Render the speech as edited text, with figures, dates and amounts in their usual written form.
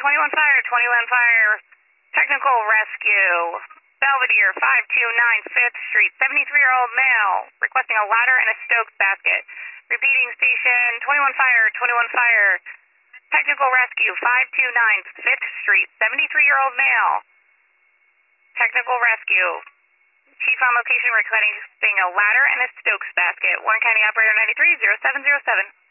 21 Fire, 21 Fire, technical rescue. Belvedere, 529 5th Street, 73-year-old male, requesting a ladder and a Stokes basket. Repeating station, 21 Fire, 21 Fire, technical rescue, 529 5th Street, 73-year-old male, technical rescue. Chief on location requesting a ladder and a Stokes basket. Warren County Operator 93, 0707.